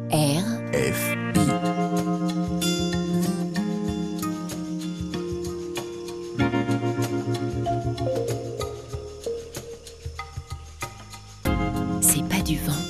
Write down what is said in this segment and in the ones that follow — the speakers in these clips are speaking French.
C'est pas du vent.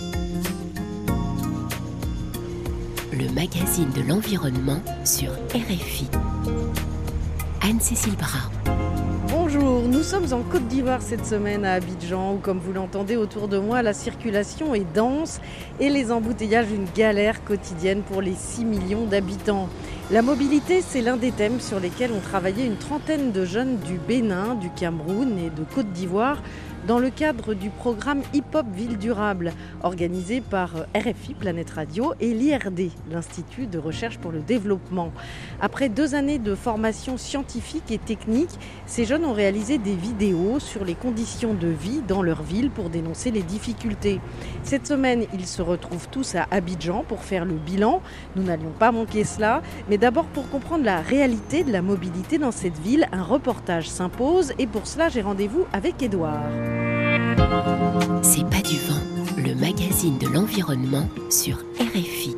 Le magazine de l'environnement sur RFI. Anne-Cécile Bras. Bonjour, nous sommes en Côte d'Ivoire cette semaine à Abidjan où, comme vous l'entendez autour de moi, la circulation est dense et les embouteillages une galère quotidienne pour les 6 millions d'habitants. La mobilité, c'est l'un des thèmes sur lesquels ont travaillé une trentaine de jeunes du Bénin, du Cameroun et de Côte d'Ivoire dans le cadre du programme Hip-Hop Ville Durable, organisé par RFI Planète Radio et l'IRD, l'Institut de Recherche pour le Développement. Après 2 années de formation scientifique et technique, ces jeunes ont réalisé des vidéos sur les conditions de vie dans leur ville pour dénoncer les difficultés. Cette semaine, ils se retrouvent tous à Abidjan pour faire le bilan. Nous n'allions pas manquer cela, mais d'abord pour comprendre la réalité de la mobilité dans cette ville, un reportage s'impose et pour cela, j'ai rendez-vous avec Édouard. C'est pas du vent, le magazine de l'environnement sur RFI.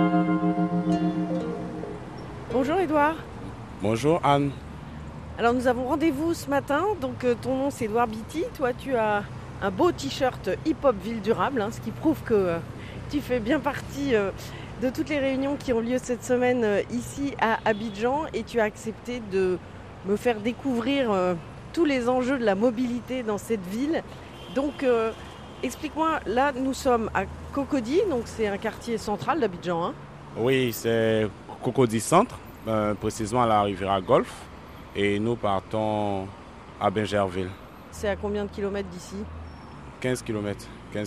Bonjour Édouard. Bonjour Anne. Alors nous avons rendez-vous ce matin, donc ton nom c'est Édouard Biti, toi tu as un beau t-shirt hip-hop ville durable, ce qui prouve que tu fais bien partie de toutes les réunions qui ont lieu cette semaine ici à Abidjan et tu as accepté de me faire découvrir tous les enjeux de la mobilité dans cette ville. Donc explique-moi, là nous sommes à Cocody, donc c'est un quartier central d'Abidjan. Oui, c'est Cocody Centre, précisément à la Riviera Golf, et nous partons à Bingerville. C'est à combien de kilomètres d'ici ? 15 km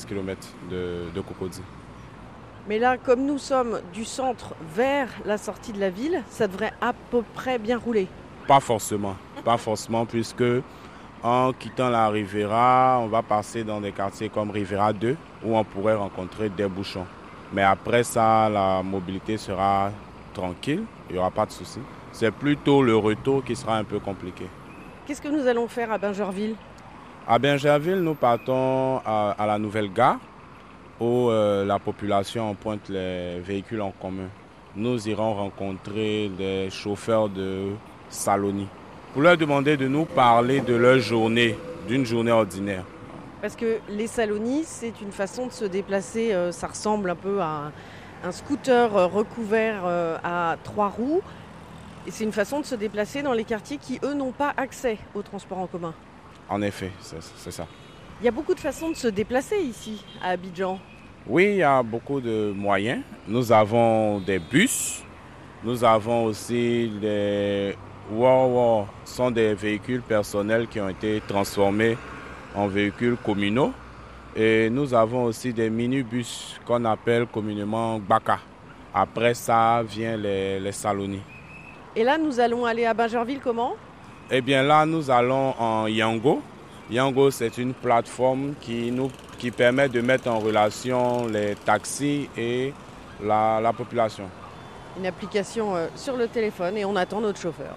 de Cocody. Mais là, comme nous sommes du centre vers la sortie de la ville, ça devrait à peu près bien rouler. Pas forcément, puisque en quittant la Riviera, on va passer dans des quartiers comme Riviera 2 où on pourrait rencontrer des bouchons. Mais après ça, la mobilité sera tranquille, il n'y aura pas de souci. C'est plutôt le retour qui sera un peu compliqué. Qu'est-ce que nous allons faire à Bingerville ? À Bingerville, nous partons à la nouvelle gare où la population pointe les véhicules en commun. Nous irons rencontrer des chauffeurs de Saloni pour leur demander de nous parler de leur journée, d'une journée ordinaire. Parce que les Salonis, c'est une façon de se déplacer, ça ressemble un peu à un scooter recouvert à 3 roues. Et c'est une façon de se déplacer dans les quartiers qui, eux, n'ont pas accès au transport en commun. En effet, c'est ça. Il y a beaucoup de façons de se déplacer ici, à Abidjan. Oui, il y a beaucoup de moyens. Nous avons des bus, nous avons aussi des... Ce sont des véhicules personnels qui ont été transformés en véhicules communaux. Et nous avons aussi des minibus qu'on appelle communément Baka. Après ça vient les Salonis. Et là, nous allons aller à Bingerville comment ? Eh bien là, nous allons en Yango. Yango, c'est une plateforme qui permet de mettre en relation les taxis et la population. Une application sur le téléphone et on attend notre chauffeur.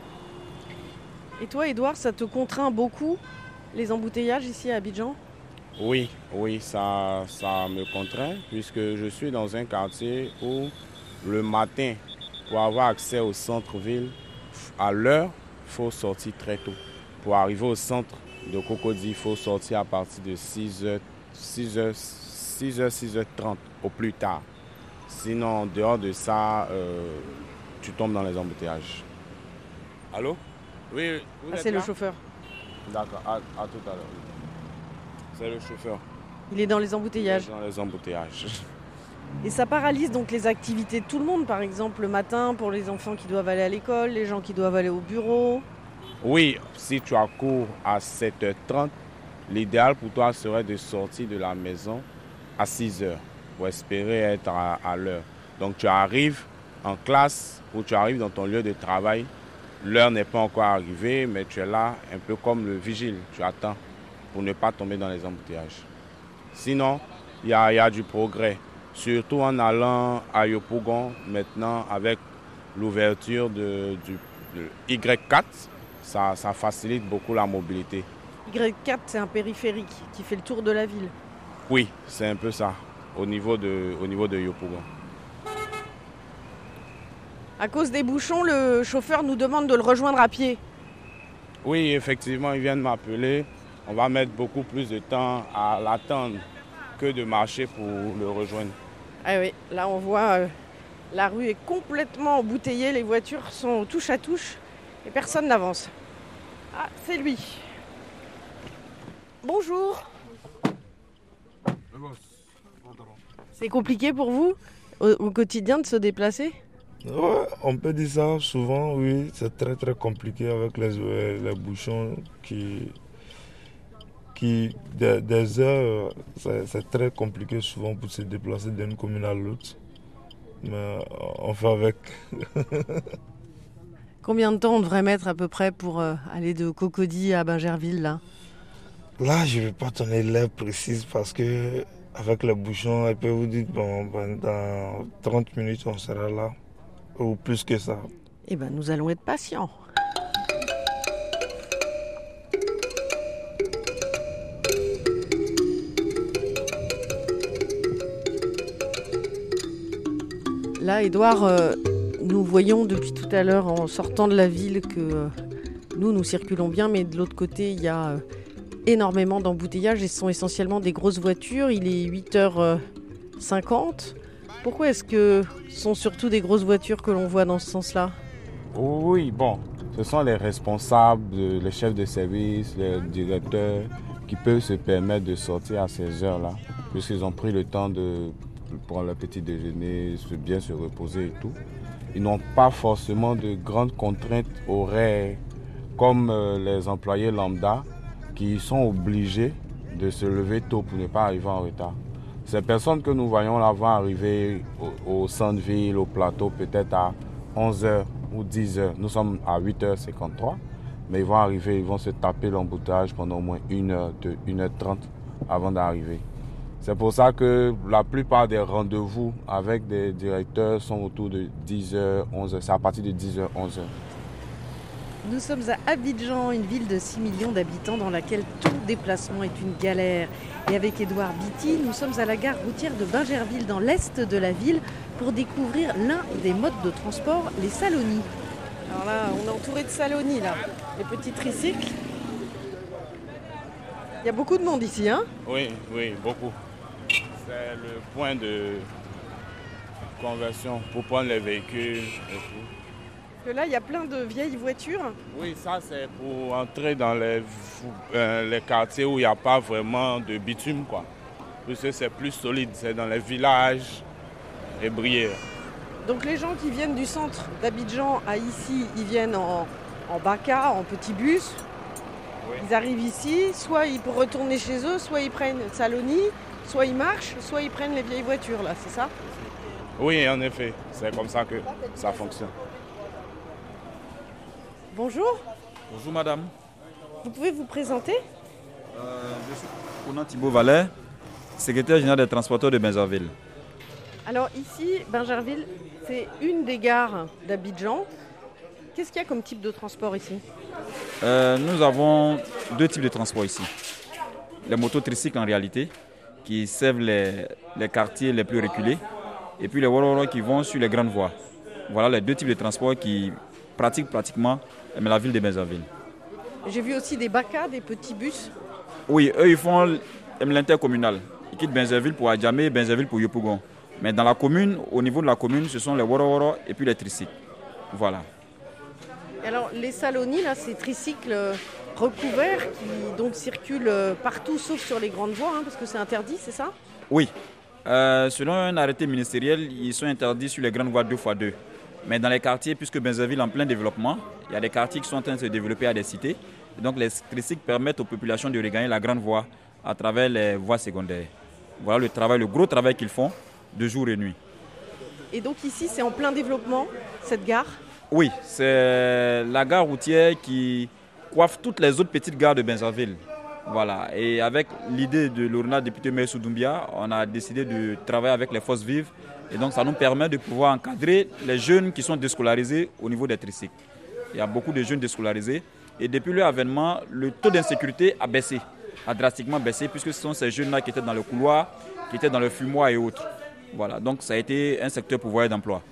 Et toi, Édouard, ça te contraint beaucoup, les embouteillages ici à Abidjan ? Oui, ça me contraint puisque je suis dans un quartier où le matin, pour avoir accès au centre-ville, à l'heure, il faut sortir très tôt. Pour arriver au centre de Cocody, il faut sortir à partir de 6h, 6h30 au plus tard. Sinon, en dehors de ça, tu tombes dans les embouteillages. Allô ? Oui, vous êtes c'est là ? le chauffeur. D'accord, à tout à l'heure. C'est le chauffeur. Il est dans les embouteillages. Il est dans les embouteillages. Et ça paralyse donc les activités de tout le monde, par exemple le matin pour les enfants qui doivent aller à l'école, les gens qui doivent aller au bureau. Oui, si tu as cours à 7h30, l'idéal pour toi serait de sortir de la maison à 6h pour espérer être à l'heure. Donc tu arrives en classe ou tu arrives dans ton lieu de travail, l'heure n'est pas encore arrivée, mais tu es là un peu comme le vigile, tu attends pour ne pas tomber dans les embouteillages. Sinon, il y a du progrès. Surtout en allant à Yopougon, maintenant avec l'ouverture de Y4, ça facilite beaucoup la mobilité. Y4, c'est un périphérique qui fait le tour de la ville. Oui, c'est un peu ça, au niveau de Yopougon. À cause des bouchons, le chauffeur nous demande de le rejoindre à pied. Oui, effectivement, ils viennent m'appeler. On va mettre beaucoup plus de temps à l'attendre que de marcher pour le rejoindre. Ah oui, là on voit la rue est complètement embouteillée, les voitures sont touche à touche et personne n'avance. Ah, c'est lui. Bonjour. C'est compliqué pour vous au quotidien de se déplacer ? Ouais, on peut dire ça souvent, oui. C'est très très compliqué avec les bouchons des heures, c'est très compliqué souvent pour se déplacer d'une commune à l'autre. Mais on fait avec. Combien de temps on devrait mettre à peu près pour aller de Cocody à Bingerville là ? Là, je ne vais pas donner l'heure précise parce que avec les bouchons, elle peut vous dire bon, dans 30 minutes on sera là. Ou plus que ça. Eh bien, nous allons être patients. Là, Édouard, nous voyons depuis tout à l'heure en sortant de la ville que nous circulons bien, mais de l'autre côté, il y a énormément d'embouteillages et ce sont essentiellement des grosses voitures. Il est 8h50. Pourquoi est-ce que ce sont surtout des grosses voitures que l'on voit dans ce sens-là ? Oui, bon, ce sont les responsables, les chefs de service, les directeurs qui peuvent se permettre de sortir à ces heures-là, puisqu'ils ont pris le temps de prendre leur petit déjeuner, bien se reposer et tout. Ils n'ont pas forcément de grandes contraintes horaires comme les employés lambda qui sont obligés de se lever tôt pour ne pas arriver en retard. Ces personnes que nous voyons là vont arriver au centre-ville, au plateau, peut-être à 11h ou 10h. Nous sommes à 8h53, mais ils vont arriver, ils vont se taper l'embouteillage pendant au moins 1h, 1h30 avant d'arriver. C'est pour ça que la plupart des rendez-vous avec des directeurs sont autour de 10h, 11h. C'est à partir de 10h, 11h. Nous sommes à Abidjan, une ville de 6 millions d'habitants dans laquelle tout déplacement est une galère. Et avec Édouard Biti, nous sommes à la gare routière de Bingerville dans l'est de la ville pour découvrir l'un des modes de transport, les salonies. Alors là, on est entouré de salonies, là, les petits tricycles. Il y a beaucoup de monde ici, hein ? Oui, beaucoup. C'est le point de conversion pour prendre les véhicules et tout. Parce que là, il y a plein de vieilles voitures. Oui, ça c'est pour entrer dans les quartiers où il n'y a pas vraiment de bitume, quoi. Parce que c'est plus solide, c'est dans les villages et Brière. Donc les gens qui viennent du centre d'Abidjan à ici, ils viennent en Baka, en petit bus. Oui. Ils arrivent ici, soit pour retourner chez eux, soit ils prennent Saloni, soit ils marchent, soit ils prennent les vieilles voitures, là, c'est ça ? Oui, en effet, c'est comme ça que ça fonctionne. Bonjour. Bonjour madame. Vous pouvez vous présenter ? Je suis Conan Thibault Vallet, secrétaire général des transporteurs de Bingerville. Alors ici, Bingerville, c'est une des gares d'Abidjan. Qu'est-ce qu'il y a comme type de transport ici ? Nous avons deux types de transport ici. Les motos tricycles en réalité, qui servent les quartiers les plus reculés, et puis les Wororo qui vont sur les grandes voies. Voilà les deux types de transport qui pratiquent pratiquement la ville de Bingerville. J'ai vu aussi des Baka, des petits bus. Oui, eux ils font l'intercommunal. Ils quittent Bingerville pour Adjamé et Bingerville pour Yopougon. Mais dans la commune, au niveau de la commune, ce sont les Wororo et puis les tricycles. Voilà. Et alors les salonies, là, ces tricycles recouverts qui donc circulent partout sauf sur les grandes voies, hein, parce que c'est interdit, c'est ça ? Oui. Selon un arrêté ministériel, ils sont interdits sur les grandes voies 2x2. Mais dans les quartiers, puisque Bingerville est en plein développement, il y a des quartiers qui sont en train de se développer à des cités. Et donc les tricycles permettent aux populations de regagner la grande voie à travers les voies secondaires. Voilà le gros travail qu'ils font de jour et nuit. Et donc ici, c'est en plein développement, cette gare ? Oui, c'est la gare routière qui coiffe toutes les autres petites gares de Bingerville. Voilà. Et avec l'idée de l'honorable député Maïssou Doumbia, on a décidé de travailler avec les forces vives. Et donc ça nous permet de pouvoir encadrer les jeunes qui sont déscolarisés au niveau des tricycles. Il y a beaucoup de jeunes déscolarisés. Et depuis leur avènement, le taux d'insécurité a drastiquement baissé, puisque ce sont ces jeunes-là qui étaient dans le couloir, qui étaient dans le fumoir et autres. Voilà, donc ça a été un secteur pourvoyeur d'emploi.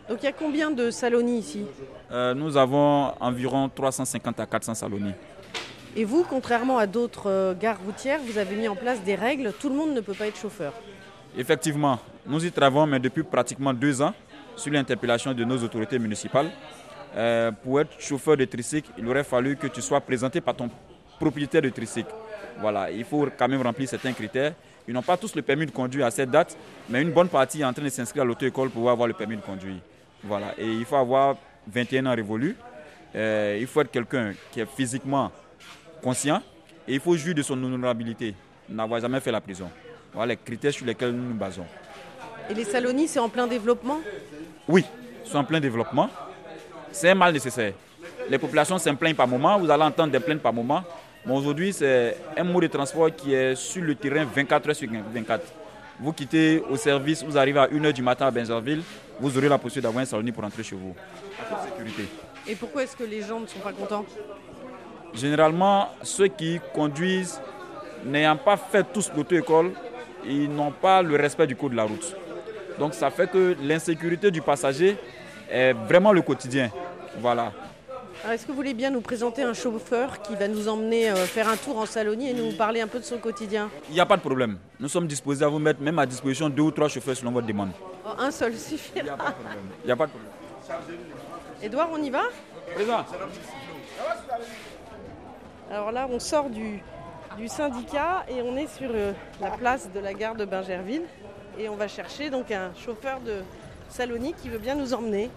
Donc il y a combien de Saloni ici? Nous avons environ 350 à 400 Saloni. Et vous, contrairement à d'autres gares routières, vous avez mis en place des règles. Tout le monde ne peut pas être chauffeur. Effectivement, nous y travaillons, mais depuis pratiquement 2 ans, sur l'interpellation de nos autorités municipales. Pour être chauffeur de tricycle, il aurait fallu que tu sois présenté par ton propriétaire de tricycle. Voilà, il faut quand même remplir certains critères. Ils n'ont pas tous le permis de conduire à cette date, mais une bonne partie est en train de s'inscrire à l'auto-école pour avoir le permis de conduire. Voilà, et il faut avoir 21 ans révolus. Il faut être quelqu'un qui est physiquement conscient et il faut jouir de son honorabilité, n'avoir jamais fait la prison. Voilà les critères sur lesquels nous nous basons. Et les Saloni, c'est en plein développement? Oui, ils sont en plein développement. C'est un mal nécessaire. Les populations s'en plaignent par moment, vous allez entendre des plaintes par moment. Mais aujourd'hui, c'est un mode de transport qui est sur le terrain 24 heures sur 24. Vous quittez au service, vous arrivez à 1h du matin à Benjerville, vous aurez la possibilité d'avoir un Saloni pour rentrer chez vous. En toute sécurité. Et pourquoi est-ce que les gens ne sont pas contents? Généralement, ceux qui conduisent, n'ayant pas fait tous l'auto-école, ils n'ont pas le respect du code de la route. Donc ça fait que l'insécurité du passager est vraiment le quotidien. Voilà. Alors, est-ce que vous voulez bien nous présenter un chauffeur qui va nous emmener faire un tour en Saloni et nous parler un peu de son quotidien? Il n'y a pas de problème. Nous sommes disposés à vous mettre même à disposition 2 ou 3 chauffeurs selon votre demande. Oh, un seul suffira. Il n'y a pas de problème. Il n'y a pas de problème. Édouard, on y va? Présent. Alors là, on sort du syndicat et on est sur la place de la gare de Benjerville. Et on va chercher donc un chauffeur de Saloni qui veut bien nous emmener.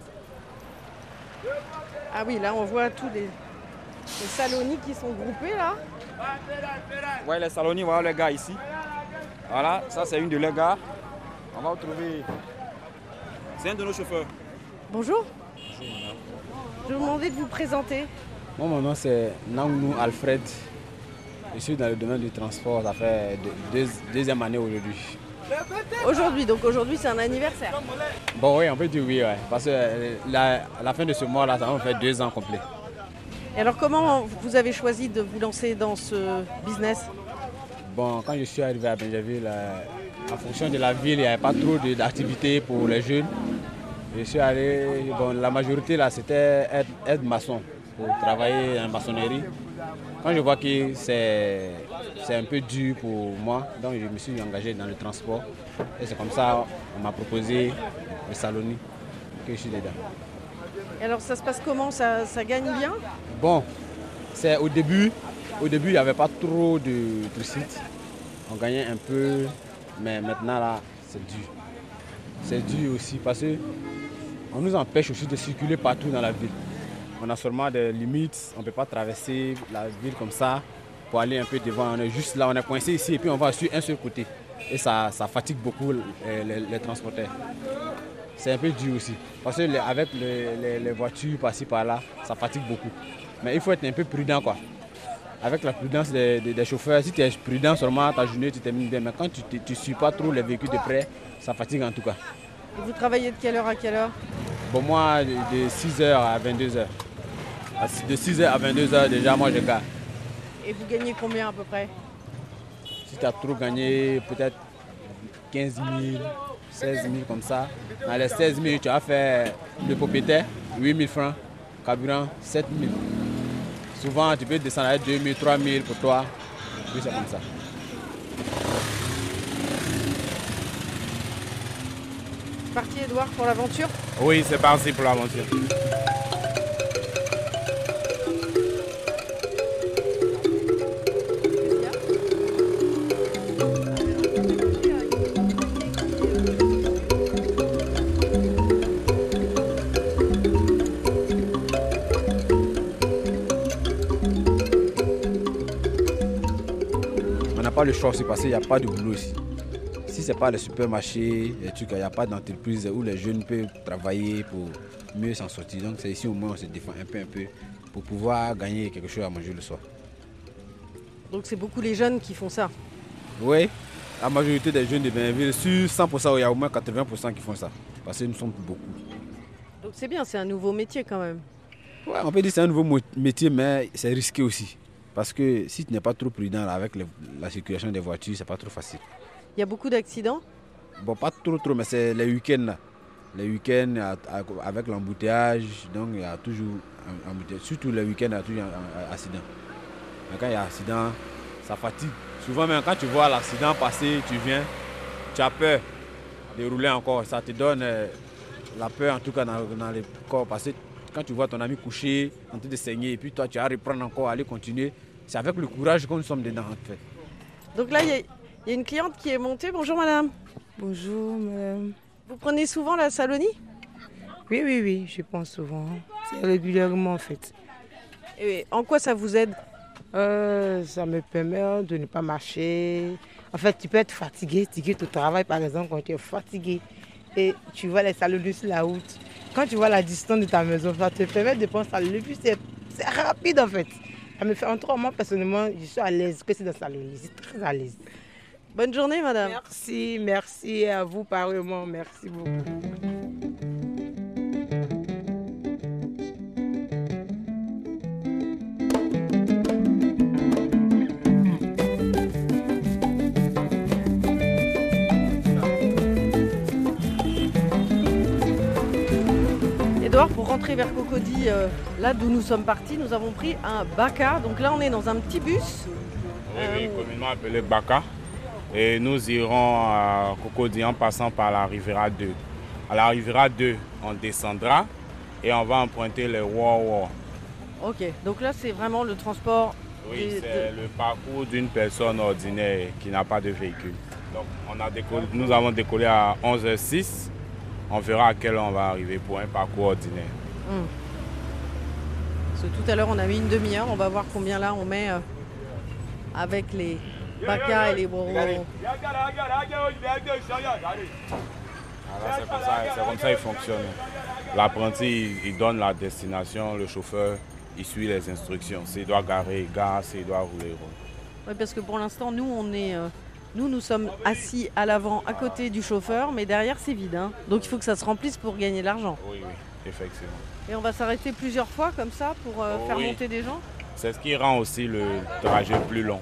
Ah oui, là on voit tous les Saloni qui sont groupés là. Ouais, les Saloni, voilà les gars ici. Voilà, ça c'est une de leurs gares. On va retrouver. C'est un de nos chauffeurs. Bonjour. Je vais vous demander de vous présenter. Moi, mon nom c'est Nangnou Alfred. Je suis dans le domaine du transport, ça fait deuxième année aujourd'hui. Aujourd'hui c'est un anniversaire. Bon oui, on peut dire oui, ouais, parce que à la fin de ce mois-là, ça va faire 2 ans complets. Et alors comment vous avez choisi de vous lancer dans ce business? Bon, quand je suis arrivé à Benjerville, en fonction de la ville, il n'y avait pas trop d'activités pour les jeunes. Je suis allé, bon, la majorité là c'était être maçon, pour travailler en maçonnerie. Quand je vois que c'est un peu dur pour moi, donc je me suis engagé dans le transport. Et c'est comme ça qu'on m'a proposé le Saloni, que je suis dedans. Et alors ça se passe comment? Ça gagne bien? Bon, c'est au début, il n'y avait pas trop de sites. On gagnait un peu, mais maintenant là, c'est dur. C'est dur aussi parce qu'on nous empêche aussi de circuler partout dans la ville. On a seulement des limites, on ne peut pas traverser la ville comme ça pour aller un peu devant. On est juste là, on est coincé ici et puis on va sur un seul côté. Et ça fatigue beaucoup les transporteurs. C'est un peu dur aussi. Parce qu'avec les voitures par-ci par-là, ça fatigue beaucoup. Mais il faut être un peu prudent quoi. Avec la prudence des chauffeurs, si tu es prudent seulement, ta journée tu termines bien. Mais quand tu ne suis pas trop les véhicules de près, ça fatigue en tout cas. Et vous travaillez de quelle heure à quelle heure? Bon, moi, de 6h à 22h. De 6h à 22h, déjà, moi, je gagne. Et vous gagnez combien à peu près? Si tu as trop gagné, peut-être 15 000, 16 000 comme ça. Dans les 16 000, tu as fait le propriétaire, 8 000 francs, carburant, 7 000. Souvent, tu peux descendre à 2 000, 3 000 pour toi. Oui, c'est comme ça. C'est parti, Edouard, pour l'aventure? Oui, c'est parti pour l'aventure. On n'a pas le choix aussi parce qu'il n'y a pas de boulot ici. Si ce n'est pas le supermarché, il n'y a pas d'entreprise où les jeunes peuvent travailler pour mieux s'en sortir. Donc c'est ici au moins on se défend un peu pour pouvoir gagner quelque chose à manger le soir. Donc c'est beaucoup les jeunes qui font ça? Oui, la majorité des jeunes de Benjerville, sur 100%, il y a au moins 80% qui font ça. Parce que nous sommes beaucoup. Donc c'est bien, c'est un nouveau métier quand même. Ouais, on peut dire que c'est un nouveau métier, mais c'est risqué aussi. Parce que si tu n'es pas trop prudent là, avec la circulation des voitures, c'est pas trop facile. Il y a beaucoup d'accidents? Bon, pas trop, mais c'est les week-ends là. Les week-ends, avec l'embouteillage, donc il y a toujours un embouteillage. Surtout les week-ends, il y a toujours un accident. Mais quand il y a accident, ça fatigue. Souvent, même quand tu vois l'accident passer, tu viens, tu as peur de rouler encore. Ça te donne la peur, en tout cas, dans le corps. Parce que quand tu vois ton ami couché, en train de saigner, et puis toi, tu vas reprendre encore, aller continuer. C'est avec le courage que nous sommes dedans, en fait. Donc là, il y a une cliente qui est montée. Bonjour madame. Bonjour madame. Vous prenez souvent la Salonie? Oui, je prends souvent. C'est régulièrement en fait. Et en quoi ça vous aide? Ça me permet de ne pas marcher. En fait, tu peux être fatigué, tu quittes au travail par exemple quand tu es fatigué. Et tu vois les Salonies sur la route. Quand tu vois la distance de ta maison, ça te permet de prendre Salonie. Puis c'est rapide en fait. Ça me fait en moi personnellement, je suis à l'aise que c'est dans Salonie. Je suis très à l'aise. Bonne journée madame. Merci à vous pareillement, merci beaucoup. Edouard, pour rentrer vers Cocody, là d'où nous sommes partis, nous avons pris un Baka. Donc là on est dans un petit bus. Oui, communément appelé Baka. Et nous irons à Cocody en passant par la Riviera 2. À la Riviera 2, on descendra et on va emprunter le Wawa. Ok, donc là c'est vraiment le transport. Oui, c'est le parcours d'une personne ordinaire qui n'a pas de véhicule. Donc nous avons décollé à 11h06. On verra à quelle heure on va arriver pour un parcours ordinaire. Parce que tout à l'heure on a mis une demi-heure, on va voir combien là on met avec les Baka et les Boro. C'est comme ça qu'il fonctionne. L'apprenti, il donne la destination, le chauffeur, il suit les instructions. S'il doit garer, il gare, s'il doit rouler, il roule. Oui, parce que pour l'instant, nous sommes assis à l'avant, à côté du chauffeur, mais derrière c'est vide. Hein. Donc il faut que ça se remplisse pour gagner de l'argent. Oui, effectivement. Et on va s'arrêter plusieurs fois comme ça pour faire monter des gens? C'est ce qui rend aussi le trajet plus long.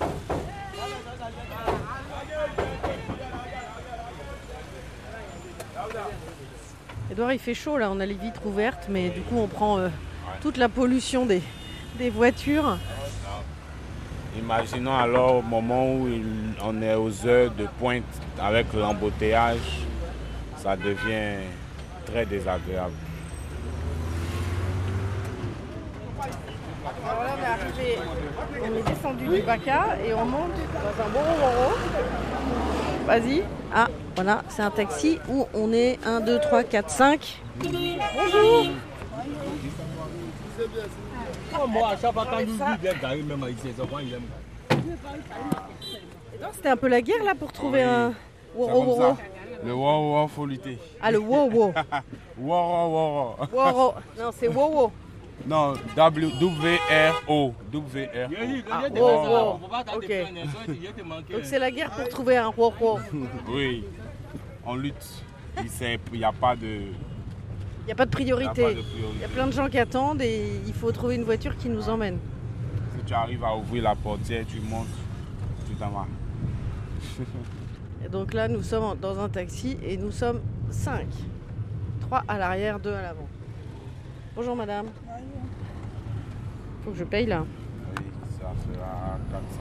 Edouard, il fait chaud là, on a les vitres ouvertes, mais du coup on prend toute la pollution des voitures. Imaginons alors au moment où on est aux heures de pointe avec l'embouteillage, ça devient très désagréable. Alors là on est descendu du Baka et on monte dans un Boro. Vas-y. Ah, voilà, c'est un taxi où on est 1, 2, 3, 4, 5. Bonjour. C'était un peu la guerre là pour trouver un Woro. Le Woro, faut lutter. Ah, le Woro. Woro. Woro. Non, c'est Wowo. Non, W-R-O. Ah, Woro. Ok. Donc c'est la guerre pour trouver un Woro. Oui, on lutte. Il n'y a pas de... Il n'y a pas de priorité. Il y a plein de gens qui attendent et il faut trouver une voiture qui nous emmène. Si tu arrives à ouvrir la portière, tu montes, tu t'en vas. Et donc là, nous sommes dans un taxi et nous sommes 5. 3 à l'arrière, 2 à l'avant. Bonjour madame. Faut que je paye là. Oui, ça fera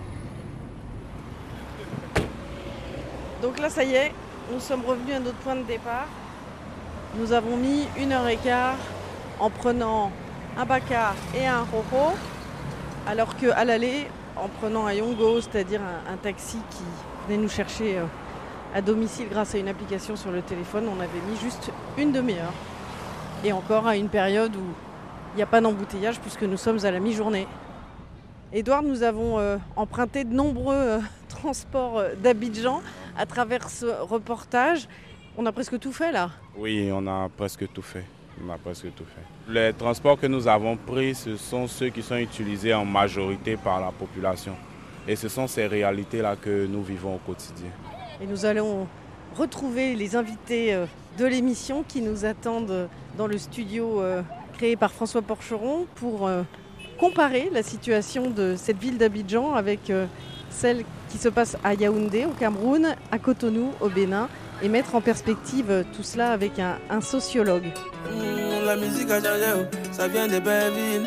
400. Donc là, ça y est, nous sommes revenus à notre point de départ. Nous avons mis 1h15 en prenant un Baka et un Roro, alors qu'à l'aller, en prenant un Yongo, c'est-à-dire un taxi qui venait nous chercher à domicile grâce à une application sur le téléphone, on avait mis juste une demi-heure. Et encore à une période où il n'y a pas d'embouteillage puisque nous sommes à la mi-journée. Edouard, nous avons emprunté de nombreux transports d'Abidjan à travers ce reportage. On a presque tout fait là. Oui, on a presque tout fait. Les transports que nous avons pris, ce sont ceux qui sont utilisés en majorité par la population. Et ce sont ces réalités-là que nous vivons au quotidien. Et nous allons retrouver les invités de l'émission qui nous attendent dans le studio créé par François Porcheron pour comparer la situation de cette ville d'Abidjan avec celle qui se passe à Yaoundé, au Cameroun, à Cotonou, au Bénin, et mettre en perspective tout cela avec un sociologue. La musique a changé, ça vient des belles villes.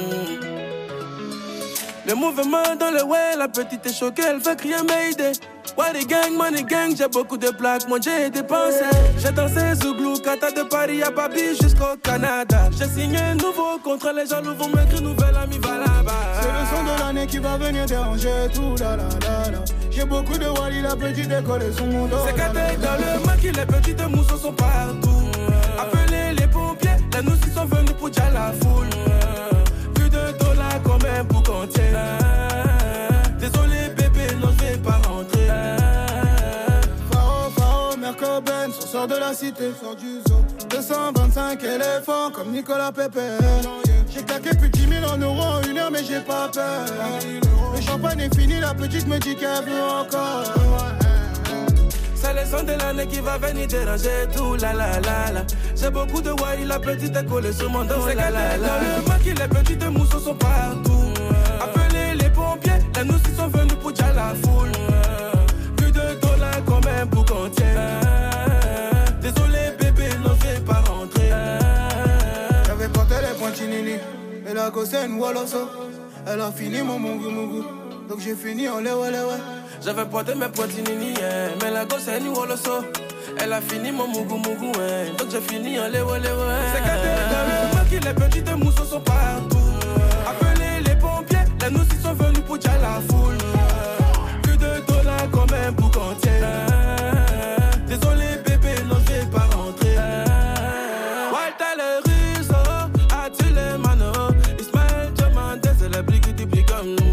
Le mouvement dans le way, la petite est choquée, elle veut crier Mayday. Ouais, les gangs, money gang, j'ai beaucoup de plaques, moi j'ai dépensé. J'ai dansé Zouglou, Kata de Paris à Babi jusqu'au Canada. J'ai signé un nouveau contrat, les jaloux vont m'écrire nouvelle amie, va là-bas. C'est le son de l'année qui va venir déranger tout, la la la la. J'ai beaucoup de Wally, la petite école et son monde. C'est caté dans le maquis, les petites mousseaux sont partout. Appelez les pompiers, les nous sont venus pour dire la foule. Plus de dollars quand même pour compter. Désolé bébé, non je vais pas rentrer. Faro, Mercoben, sort de la cité, sort du zoo. 225 éléphants comme Nicolas Pepe. J'ai claqué plus de 10 000 en euros en 1 heure mais j'ai pas peur. Le champagne est fini, la petite me dit qu'elle veut encore. C'est le son de l'année qui va venir déranger tout, la la la la. J'ai beaucoup de Wally, la petite est collée sur mon dos, la la la. Dans le maquis, les petites mousseaux sont partout. Appelez les pompiers, les nous sont venus pour dire la foule. Plus de dollars quand même pour compter. Désolé bébé, non je vais pas rentrer. J'avais porté les pointinini, et la gossène Woloso. Elle a fini mon mungu mungu, donc j'ai fini en lewe lewe. J'avais porté mes pointinini, mais la gosse est ni woloso. Elle a fini mon mugu mugu, donc j'ai fini en lewe lewe. C'est caté dans le maquis, les petites mousseaux sont partout. Appelez les pompiers, les nous sont venus pour dire la foule. Plus de dollars quand même pour compter. Désolé bébé, non je vais pas rentrer. Walter le russo, as-tu les manos? Ismaël Diamante, c'est la brique du brick comme nous.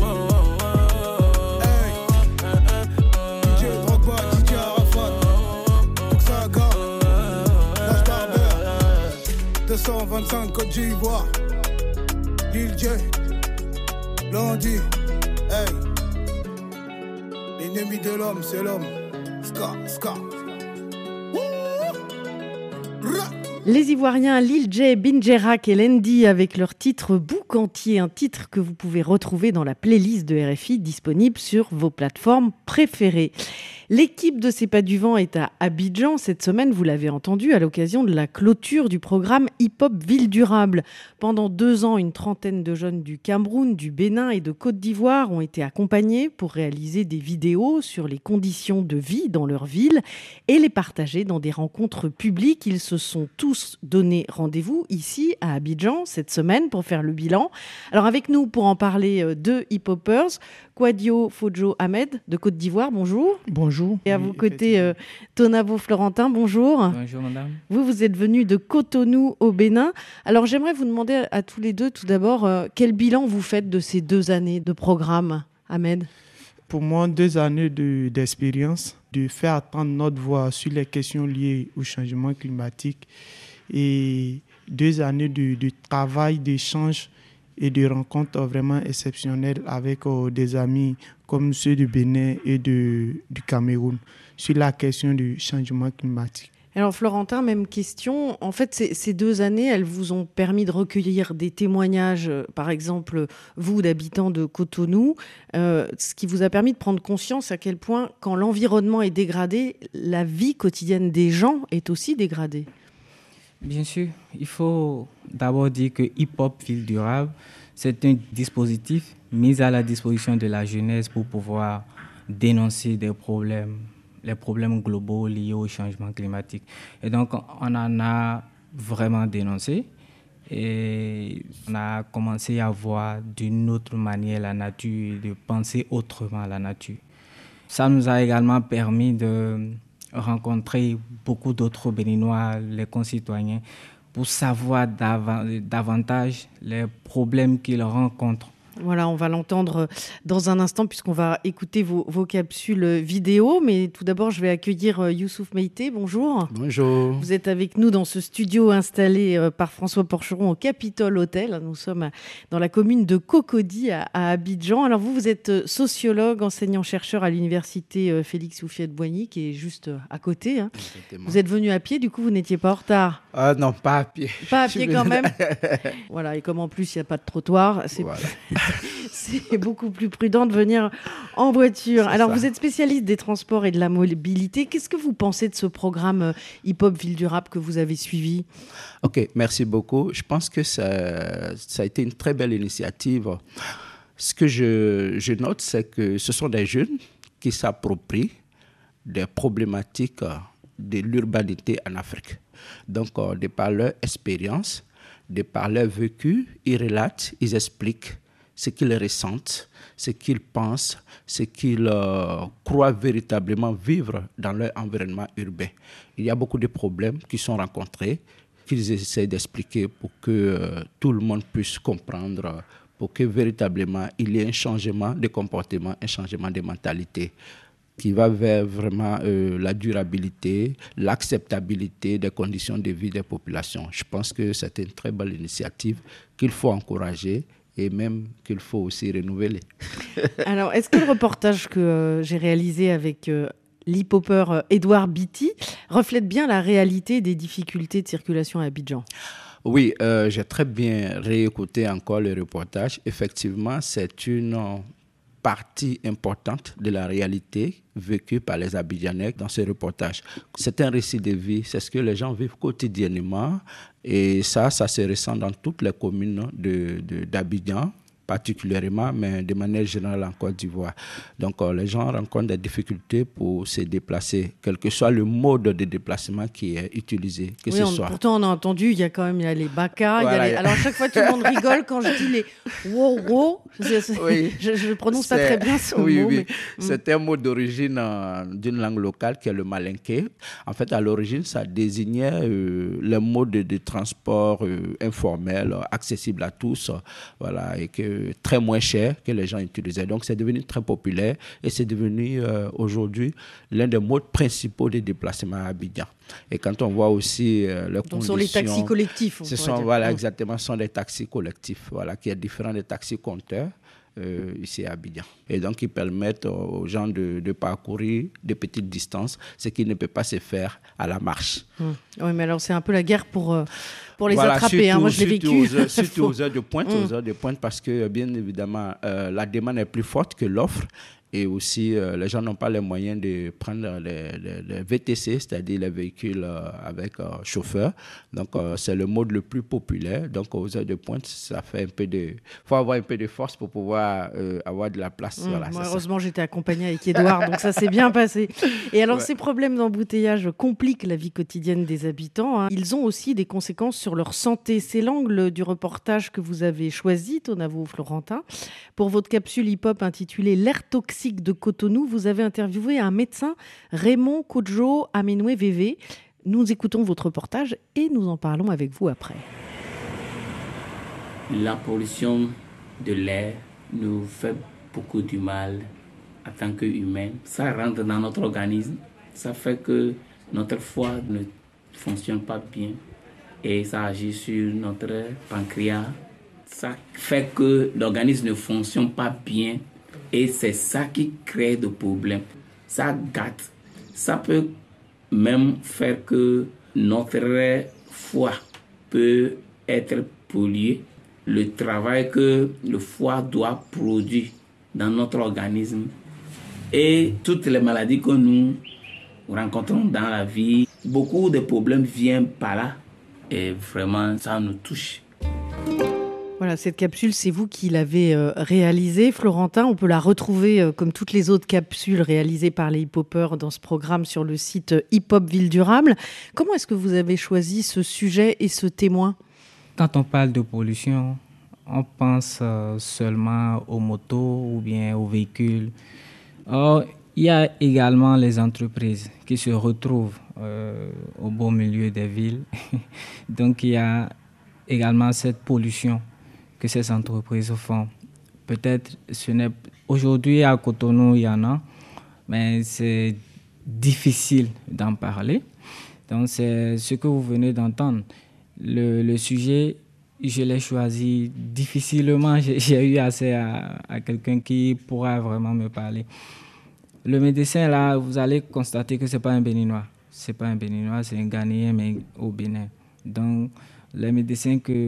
225 Côte d'Ivoire, Lil J, Lundi, hey. L'ennemi de l'homme, c'est l'homme. Ska. Les Ivoiriens Lil J, Binjerak et Lendi avec leur titre Boucantier, un titre que vous pouvez retrouver dans la playlist de RFI disponible sur vos plateformes préférées. L'équipe de C'est pas du vent est à Abidjan cette semaine, vous l'avez entendu, à l'occasion de la clôture du programme Hip-Hop Ville Durable. Pendant 2 ans, une trentaine de jeunes du Cameroun, du Bénin et de Côte d'Ivoire ont été accompagnés pour réaliser des vidéos sur les conditions de vie dans leur ville et les partager dans des rencontres publiques. Ils se sont tous donné rendez-vous ici à Abidjan cette semaine pour faire le bilan. Alors avec nous pour en parler, 2 hip-hoppers, Kouadio Fodjo Ahmed de Côte d'Ivoire, bonjour. Bonjour. Et à vos côtés, Tonavo Florentin, bonjour. Bonjour madame. Vous êtes venus de Cotonou au Bénin. Alors j'aimerais vous demander à tous les deux tout d'abord, quel bilan vous faites de ces 2 années de programme, Ahmed? Pour moi, 2 années d'expérience, de faire entendre notre voix sur les questions liées au changement climatique et 2 années de travail, d'échange et de rencontres vraiment exceptionnelles avec des amis comme ceux du Bénin et du Cameroun sur la question du changement climatique. Alors Florentin, même question. En fait, ces 2 années, elles vous ont permis de recueillir des témoignages, par exemple, vous, d'habitants de Cotonou, ce qui vous a permis de prendre conscience à quel point, quand l'environnement est dégradé, la vie quotidienne des gens est aussi dégradée. Bien sûr, il faut d'abord dire que Hip Hop Ville Durable, c'est un dispositif mis à la disposition de la jeunesse pour pouvoir dénoncer des problèmes, les problèmes globaux liés au changement climatique. Et donc, on en a vraiment dénoncé et on a commencé à voir d'une autre manière la nature, de penser autrement la nature. Ça nous a également permis de rencontrer beaucoup d'autres Béninois, les concitoyens, pour savoir davantage les problèmes qu'ils rencontrent. Voilà, on va l'entendre dans un instant puisqu'on va écouter vos capsules vidéo. Mais tout d'abord, je vais accueillir Youssouf Meïté. Bonjour. Bonjour. Vous êtes avec nous dans ce studio installé par François Porcheron au Capitole Hotel. Nous sommes dans la commune de Cocody à Abidjan. Alors vous êtes sociologue, enseignant-chercheur à l'université Félix Houphouët-Boigny qui est juste à côté. Hein. Vous êtes venu à pied, du coup vous n'étiez pas en retard? Non, pas à pied. Pas à pied quand même. Voilà, et comme en plus il n'y a pas de trottoir, c'est beaucoup plus prudent de venir en voiture. Alors, vous êtes spécialiste des transports et de la mobilité. Qu'est-ce que vous pensez de ce programme Hip Hop Ville Durable que vous avez suivi ? Ok, merci beaucoup. Je pense que ça a été une très belle initiative. Ce que je note, c'est que ce sont des jeunes qui s'approprient des problématiques de l'urbanité en Afrique. Donc, de par leur expérience, de par leur vécu, ils relatent, ils expliquent ce qu'ils ressentent, ce qu'ils pensent, ce qu'ils croient véritablement vivre dans leur environnement urbain. Il y a beaucoup de problèmes qui sont rencontrés, qu'ils essaient d'expliquer pour que tout le monde puisse comprendre, pour que véritablement il y ait un changement de comportement, un changement de mentalité qui va vers vraiment la durabilité, l'acceptabilité des conditions de vie des populations. Je pense que c'est une très belle initiative qu'il faut encourager et même qu'il faut aussi renouveler. Alors, est-ce que le reportage que j'ai réalisé avec l'hip-hopper Edouard Beatty reflète bien la réalité des difficultés de circulation à Abidjan ? Oui, j'ai très bien réécouté encore le reportage. Effectivement, c'est une partie importante de la réalité vécue par les Abidjanais dans ce reportage. C'est un récit de vie, c'est ce que les gens vivent quotidiennement et ça se ressent dans toutes les communes d'Abidjan particulièrement, mais de manière générale en Côte d'Ivoire. Donc, les gens rencontrent des difficultés pour se déplacer, quel que soit le mode de déplacement qui est utilisé, que ce soit. Pourtant, on a entendu, il y a les baka, voilà. Alors, à chaque fois, tout le monde rigole quand je dis les wow. Oui. Je prononce pas très bien ce mot. Oui. Mais... C'est un mot d'origine d'une langue locale qui est le malinké. En fait, à l'origine, ça désignait le mode de transport informel, accessible à tous, voilà, et que très moins cher que les gens utilisaient. Donc, c'est devenu très populaire et c'est devenu aujourd'hui l'un des modes principaux de déplacement à Abidjan. Et quand on voit aussi leurs conditions... Ce sont les taxis collectifs. Exactement, ce sont des taxis collectifs, voilà, qui est différent des taxis compteurs ici à Abidjan. Et donc, ils permettent aux gens de parcourir de petites distances, ce qui ne peut pas se faire à la marche. Oui, mais alors, c'est un peu la guerre pour les attraper. Surtout, moi, je l'ai vécu. Surtout aux heures de pointe, parce que, bien évidemment, la demande est plus forte que l'offre. Et aussi, les gens n'ont pas les moyens de prendre les VTC, c'est-à-dire les véhicules avec chauffeur. Donc, c'est le mode le plus populaire. Donc, aux heures de pointe, ça fait faut avoir un peu de force pour pouvoir avoir de la place. Voilà, moi, heureusement, j'étais accompagnée avec Edouard, donc ça s'est bien passé. Et alors, ces problèmes d'embouteillage compliquent la vie quotidienne des habitants. Ils ont aussi des conséquences sur leur santé. C'est l'angle du reportage que vous avez choisi, Tonavo Florentin. Pour votre capsule hip-hop intitulée « L'air toxique de Cotonou », vous avez interviewé un médecin, Raymond Kodjo Amenoué Vévé. Nous écoutons votre reportage et nous en parlons avec vous après. La pollution de l'air nous fait beaucoup du mal en tant qu'humains. Ça rentre dans notre organisme, ça fait que notre foie ne fonctionne pas bien et ça agit sur notre pancréas. Ça fait que l'organisme ne fonctionne pas bien. Et c'est ça qui crée des problèmes. Ça gâte. Ça peut même faire que notre foie peut être pollué. Le travail que le foie doit produire dans notre organisme et toutes les maladies que nous rencontrons dans la vie, beaucoup de problèmes viennent par là et vraiment ça nous touche. Voilà, cette capsule, c'est vous qui l'avez réalisée. Florentin, on peut la retrouver comme toutes les autres capsules réalisées par les hip-hoppers dans ce programme sur le site Hip Hop Ville Durable. Comment est-ce que vous avez choisi ce sujet et ce témoin ? Quand on parle de pollution, on pense seulement aux motos ou bien aux véhicules. Or, il y a également les entreprises qui se retrouvent au beau milieu des villes. Donc, il y a également cette pollution que ces entreprises font. Peut-être aujourd'hui à Cotonou, il y en a, mais c'est difficile d'en parler. Donc, c'est ce que vous venez d'entendre. Le sujet, je l'ai choisi difficilement. J'ai eu assez à quelqu'un qui pourra vraiment me parler. Le médecin, là, vous allez constater que ce n'est pas un Béninois. Ce n'est pas un Béninois, c'est un Ghanéen, mais au Bénin. Donc, les médecins que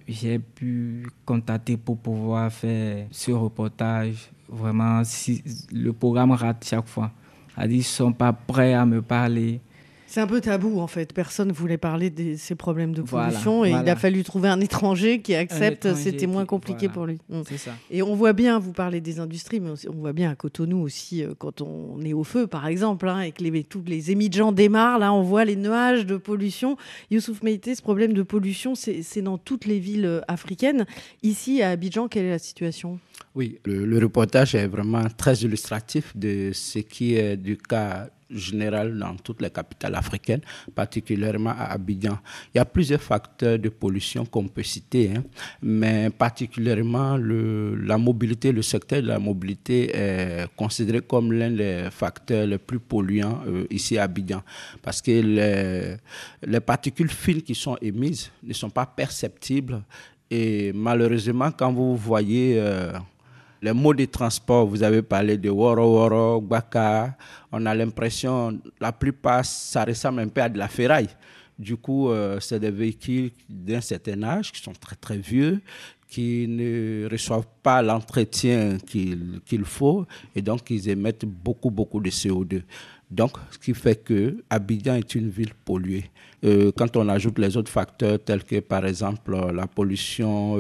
j'ai pu contacter pour pouvoir faire ce reportage. Vraiment, si le programme rate chaque fois. Ils ne sont pas prêts à me parler. C'est un peu tabou en fait. Personne ne voulait parler de ces problèmes de pollution il a fallu trouver un étranger qui accepte. C'était moins compliqué pour lui. C'est ça. Et on voit bien, vous parlez des industries, mais on voit bien à Cotonou aussi, quand on est au feu par exemple, et que tous les émigrants démarrent, là on voit les nuages de pollution. Youssouf Meïté, ce problème de pollution, c'est dans toutes les villes africaines. Ici à Abidjan, quelle est la situation ? Oui, le reportage est vraiment très illustratif de ce qui est du cas général dans toutes les capitales africaines, particulièrement à Abidjan. Il y a plusieurs facteurs de pollution qu'on peut citer, mais particulièrement la mobilité, le secteur de la mobilité est considéré comme l'un des facteurs les plus polluants ici à Abidjan, parce que les particules fines qui sont émises ne sont pas perceptibles et malheureusement quand vous voyez les modes de transport, vous avez parlé de Woro, Gbaka, on a l'impression, la plupart, ça ressemble un peu à de la ferraille. Du coup, c'est des véhicules d'un certain âge, qui sont très très vieux, qui ne reçoivent pas l'entretien qu'il faut, et donc ils émettent beaucoup de CO2. Donc, ce qui fait que Abidjan est une ville polluée. Quand on ajoute les autres facteurs tels que, par exemple, la pollution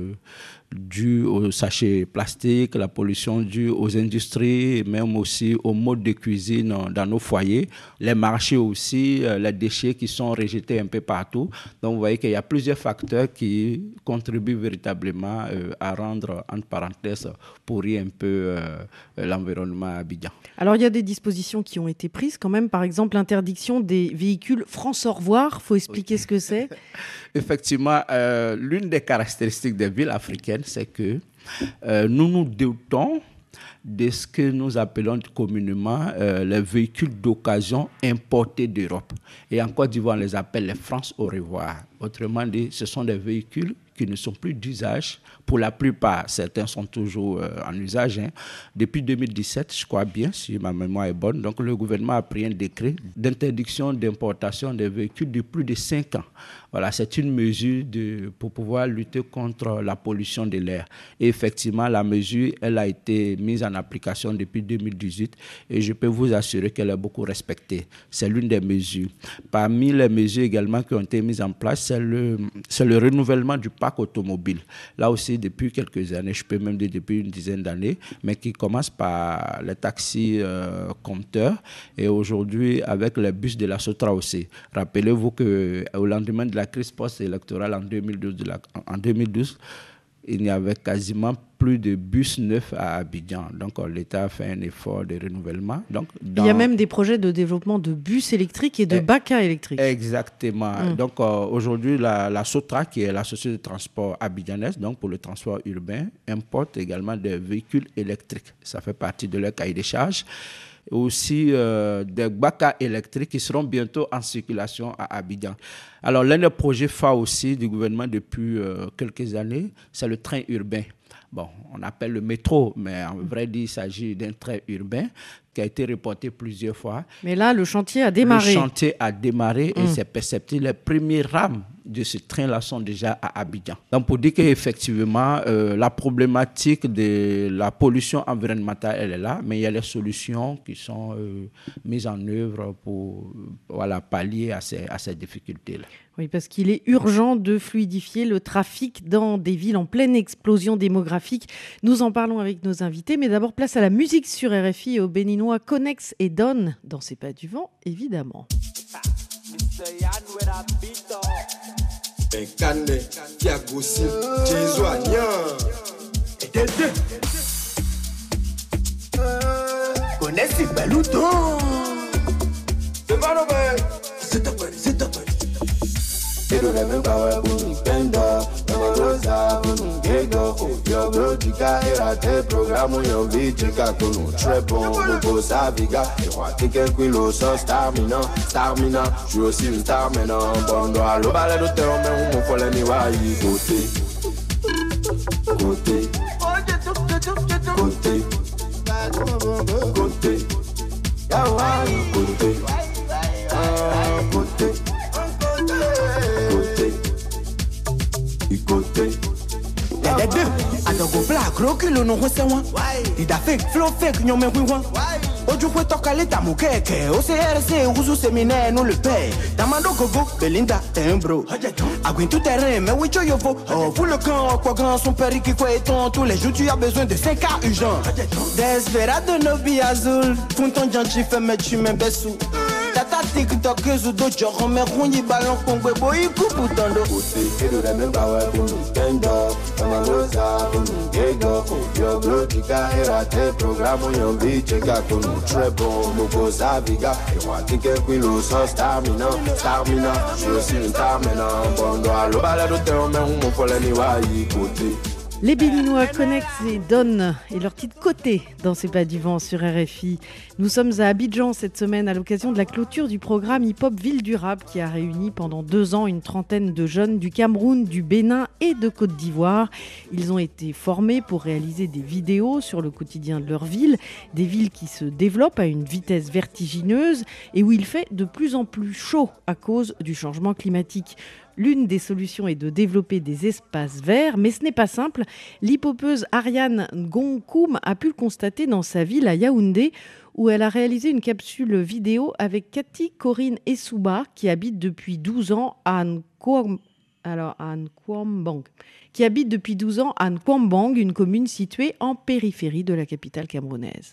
due aux sachets plastiques, la pollution due aux industries, même aussi au mode de cuisine dans nos foyers, les marchés aussi, les déchets qui sont rejetés un peu partout. Donc, vous voyez qu'il y a plusieurs facteurs qui contribuent véritablement à rendre, entre parenthèses, pourri un peu l'environnement à Abidjan. Alors, il y a des dispositions qui ont été prises quand même, par exemple l'interdiction des véhicules France au revoir. Il faut expliquer ce que c'est. Effectivement, l'une des caractéristiques des villes africaines, c'est que nous nous dotons de ce que nous appelons communément les véhicules d'occasion importés d'Europe. Et en Côte d'Ivoire, on les appelle les France au revoir. Autrement dit, ce sont des véhicules qui ne sont plus d'usage. Pour la plupart, certains sont toujours en usage. Depuis 2017, je crois bien, si ma mémoire est bonne, donc le gouvernement a pris un décret d'interdiction d'importation des véhicules de plus de 5 ans. Voilà, c'est une mesure pour pouvoir lutter contre la pollution de l'air. Et effectivement, la mesure, elle a été mise en application depuis 2018 et je peux vous assurer qu'elle est beaucoup respectée. C'est l'une des mesures. Parmi les mesures également qui ont été mises en place, c'est le renouvellement du parc automobile. Là aussi, depuis quelques années, je peux même dire depuis une dizaine d'années, mais qui commence par les taxis compteurs et aujourd'hui avec les bus de la Sotra aussi. Rappelez-vous qu'au lendemain de la crise post-électorale en 2012, il n'y avait quasiment plus de bus neufs à Abidjan. Donc, l'État a fait un effort de renouvellement. Donc, il y a même des projets de développement de bus électriques et de baka électriques. Exactement. Donc, aujourd'hui, la Sotra, qui est la société de transport abidjanaise, donc pour le transport urbain, importe également des véhicules électriques. Ça fait partie de leur cahier des charges. Aussi des baka électriques qui seront bientôt en circulation à Abidjan. Alors, l'un des projets phares aussi du gouvernement depuis quelques années, c'est le train urbain. Bon, on appelle le métro, mais en vrai, il s'agit d'un train urbain qui a été reporté plusieurs fois. Mais là, le chantier a démarré. Le chantier a démarré et c'est perceptible. Les premiers rames de ce train-là sont déjà à Abidjan. Donc, pour dire qu'effectivement, la problématique de la pollution environnementale, elle est là, mais il y a les solutions qui sont mises en œuvre pour pallier à ces difficultés-là. Oui, parce qu'il est urgent de fluidifier le trafic dans des villes en pleine explosion démographique. Nous en parlons avec nos invités, mais d'abord place à la musique sur RFI au Béninois Connex et Don dans C'est pas du vent, évidemment. Quiero que me pague por Nintendo, me rosa por un gego. Yo bro chica era te programo yo vi chica con un trepo, beaucoup saviga. Et moi t'es quel quilo sans stamina. Je suis aussi une star maintenant. Bon doigt le balai de terre mais on me folle ni wa y côté. Yawa côté. Côté. kilo no hwesewa ida fake flow fake nyome wiwa oju kwe toka leta mukeke OCRC uzu séminaire nous le paie Damando Gogo Belinda t'es un bro Aguin tout terrain mais oui yovo oh pour le camp quoi grand son père qui quoi étant tous les jours tu as besoin de 5 cas urgent Desperado no bi azul Punton janchi fait mais tu m'embessou Tata TikTok zudo joro me runyi ballon kongwe boy kupu tando Ose kedo da memba wa bunu kendo Kamagoza bunu gego Yo blo tika era te programo yon vi cheka konu Trebo moko zaviga E watike kwilo so stamina Je suis une tamena Bondo alo balado te ome humo fole ni wa yi kote Les Béninois connectent et donnent et leur titre côté dans C'est pas du vent sur RFI. Nous sommes à Abidjan cette semaine à l'occasion de la clôture du programme Hip-Hop Ville Durable qui a réuni pendant 2 ans une trentaine de jeunes du Cameroun, du Bénin et de Côte d'Ivoire. Ils ont été formés pour réaliser des vidéos sur le quotidien de leur ville, des villes qui se développent à une vitesse vertigineuse et où il fait de plus en plus chaud à cause du changement climatique. L'une des solutions est de développer des espaces verts, mais ce n'est pas simple. L'hippopeuse Ariane Ngonkoum a pu le constater dans sa ville à Yaoundé, où elle a réalisé une capsule vidéo avec Cathy Corinne Essouba, qui habite depuis 12 ans à Nkwambang. Une commune située en périphérie de la capitale camerounaise.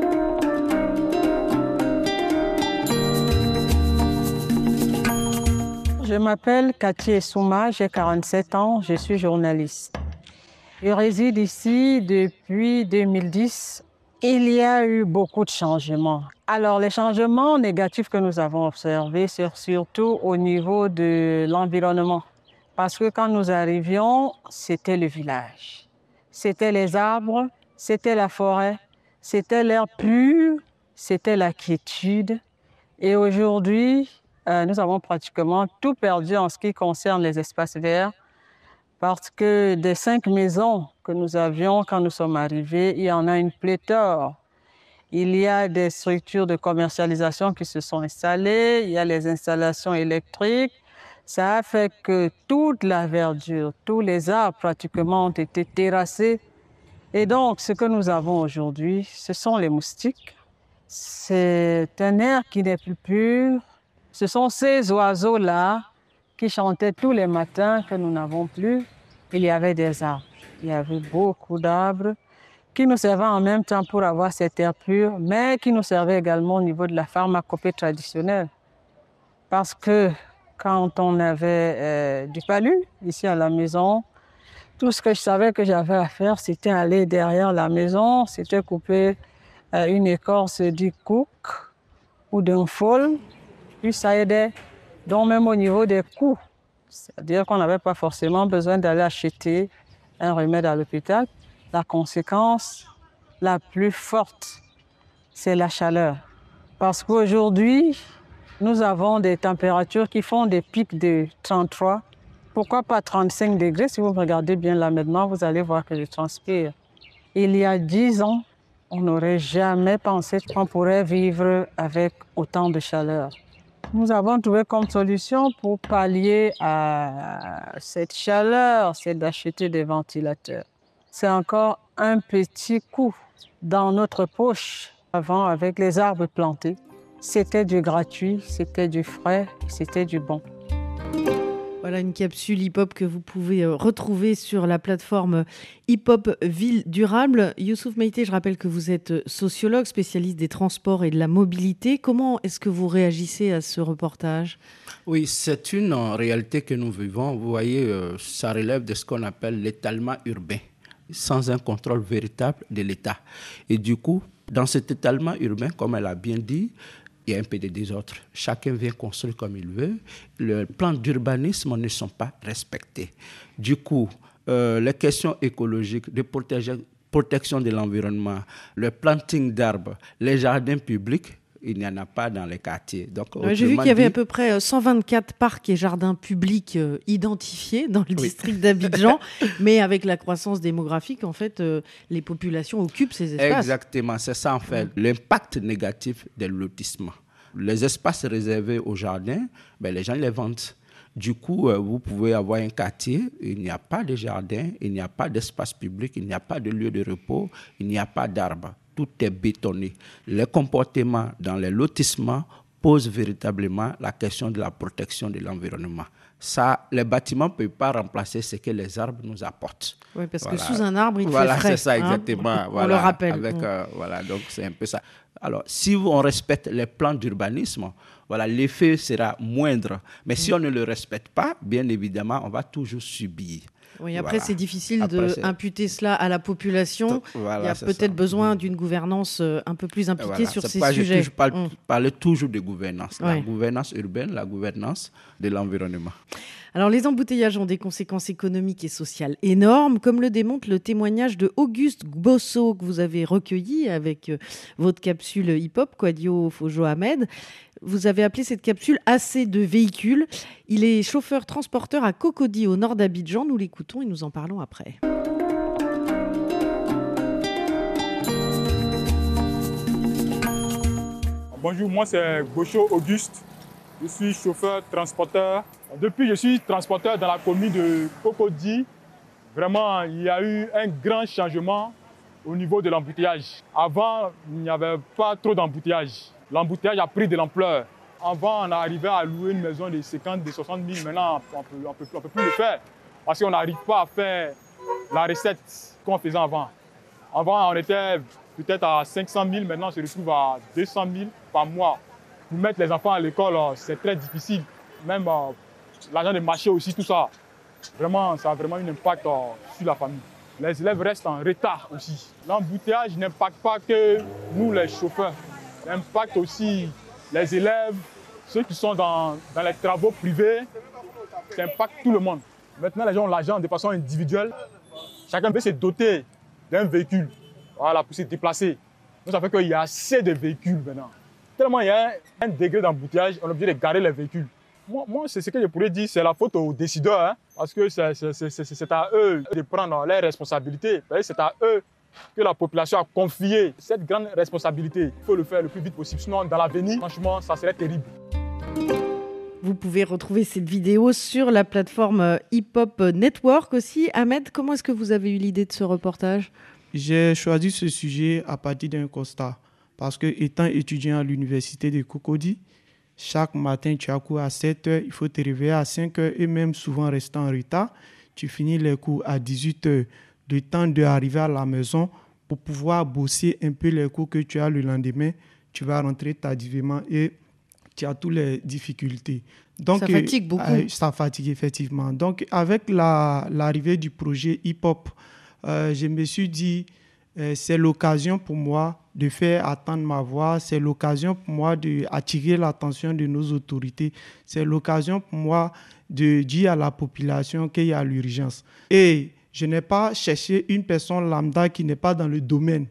Je m'appelle Cathy Essouma, j'ai 47 ans, je suis journaliste. Je réside ici depuis 2010. Il y a eu beaucoup de changements. Alors, les changements négatifs que nous avons observés, c'est surtout au niveau de l'environnement. Parce que quand nous arrivions, c'était le village. C'était les arbres, c'était la forêt, c'était l'air pur, c'était la quiétude. Et aujourd'hui, nous avons pratiquement tout perdu en ce qui concerne les espaces verts parce que des 5 maisons que nous avions quand nous sommes arrivés, il y en a une pléthore. Il y a des structures de commercialisation qui se sont installées, il y a les installations électriques. Ça a fait que toute la verdure, tous les arbres pratiquement ont été terrassés. Et donc, ce que nous avons aujourd'hui, ce sont les moustiques. C'est un air qui n'est plus pur. Ce sont ces oiseaux-là qui chantaient tous les matins que nous n'avons plus. Il y avait des arbres. Il y avait beaucoup d'arbres qui nous servaient en même temps pour avoir cet air pur, mais qui nous servaient également au niveau de la pharmacopée traditionnelle. Parce que quand on avait du palu ici à la maison, tout ce que je savais que j'avais à faire, c'était aller derrière la maison, c'était couper une écorce du couc ou d'un fol. Puis ça aidait, donc même au niveau des coûts. C'est-à-dire qu'on n'avait pas forcément besoin d'aller acheter un remède à l'hôpital. La conséquence la plus forte, c'est la chaleur. Parce qu'aujourd'hui, nous avons des températures qui font des pics de 33. Pourquoi pas 35 degrés? Si vous me regardez bien là maintenant, vous allez voir que je transpire. Il y a 10 ans, on n'aurait jamais pensé qu'on pourrait vivre avec autant de chaleur. Nous avons trouvé comme solution pour pallier à cette chaleur, c'est d'acheter des ventilateurs. C'est encore un petit coup dans notre poche. Avant, avec les arbres plantés, c'était du gratuit, c'était du frais, c'était du bon. Voilà une capsule hip-hop que vous pouvez retrouver sur la plateforme Hip-Hop Ville Durable. Youssouf Meïté, je rappelle que vous êtes sociologue, spécialiste des transports et de la mobilité. Comment est-ce que vous réagissez à ce reportage ? Oui, c'est une réalité que nous vivons. Vous voyez, ça relève de ce qu'on appelle l'étalement urbain, sans un contrôle véritable de l'État. Et du coup, dans cet étalement urbain, comme elle a bien dit, il y a un peu de désordre. Chacun vient construire comme il veut. Les plans d'urbanisme ne sont pas respectés. Du coup, les questions écologiques, de protection de l'environnement, le planting d'arbres, les jardins publics, il n'y en a pas dans les quartiers. Donc, j'ai vu qu'il y avait à peu près 124 parcs et jardins publics identifiés dans le district d'Abidjan, mais avec la croissance démographique, en fait, les populations occupent ces espaces. Exactement, c'est ça en fait, l'impact négatif des lotissements. Les espaces réservés aux jardins, les gens les vendent. Du coup, vous pouvez avoir un quartier, il n'y a pas de jardin, il n'y a pas d'espace public, il n'y a pas de lieu de repos, il n'y a pas d'arbres. Tout est bétonné. Les comportements dans les lotissements posent véritablement la question de la protection de l'environnement. Ça, les bâtiments ne peuvent pas remplacer ce que les arbres nous apportent. Oui, parce que sous un arbre, il fait frais. Voilà, c'est ça, exactement. On le rappelle. Voilà, donc c'est un peu ça. Alors, si on respecte les plans d'urbanisme, voilà, l'effet sera moindre. Mais si on ne le respecte pas, bien évidemment, on va toujours subir. Oui, après, c'est difficile d'imputer cela à la population. Voilà, il y a peut-être besoin d'une gouvernance un peu plus impliquée sur ces sujets. Je parle toujours de gouvernance. La gouvernance urbaine, la gouvernance de l'environnement. Alors, les embouteillages ont des conséquences économiques et sociales énormes, comme le démontre le témoignage de Auguste Bosso que vous avez recueilli avec votre capsule hip-hop, Kwadio Fojo Ahmed. Vous avez appelé cette capsule « Assez de véhicules ». Il est chauffeur-transporteur à Cocody, au nord d'Abidjan. Nous l'écoutons et nous en parlons après. Bonjour, moi c'est Bocho Auguste. Je suis chauffeur-transporteur. Depuis, je suis transporteur dans la commune de Cocody. Vraiment, il y a eu un grand changement au niveau de l'embouteillage. Avant, il n'y avait pas trop d'embouteillage. L'embouteillage a pris de l'ampleur. Avant, on arrivait à louer une maison de 50, de 60 000. Maintenant, on ne peut plus le faire parce qu'on n'arrive pas à faire la recette qu'on faisait avant. Avant, on était peut-être à 500 000. Maintenant, on se retrouve à 200 000 par mois. Pour mettre les enfants à l'école, c'est très difficile. Même l'argent de marché aussi, tout ça. Vraiment, ça a vraiment un impact sur la famille. Les élèves restent en retard aussi. L'embouteillage n'impacte pas que nous, les chauffeurs. Il impacte aussi les élèves, ceux qui sont dans les travaux privés. Ça impacte tout le monde. Maintenant, les gens ont l'argent de façon individuelle. Chacun peut se doter d'un véhicule pour se déplacer. Donc, ça fait qu'il y a assez de véhicules maintenant. Tellement il y a un degré d'embouteillage, on est obligé de garer les véhicules. Moi, c'est ce que je pourrais dire, c'est la faute aux décideurs, parce que c'est à eux de prendre leurs responsabilités. C'est à eux que la population a confié cette grande responsabilité. Il faut le faire le plus vite possible, sinon dans l'avenir, franchement, ça serait terrible. Vous pouvez retrouver cette vidéo sur la plateforme Hip Hop Network aussi. Ahmed, comment est-ce que vous avez eu l'idée de ce reportage ? J'ai choisi ce sujet à partir d'un constat. Parce que étant étudiant à l'université de Cocody, chaque matin, tu as cours à 7h, il faut te réveiller à 5h et même souvent rester en retard. Tu finis les cours à 18h. Le temps d'arriver à la maison pour pouvoir bosser un peu les cours que tu as le lendemain, tu vas rentrer tardivement et tu as toutes les difficultés. Donc, ça fatigue beaucoup. Ça fatigue effectivement. Donc, avec l'arrivée du projet hip-hop, je me suis dit, c'est l'occasion pour moi de faire attendre ma voix, c'est l'occasion pour moi d'attirer l'attention de nos autorités, c'est l'occasion pour moi de dire à la population qu'il y a l'urgence. Et je n'ai pas cherché une personne lambda qui n'est pas dans le domaine.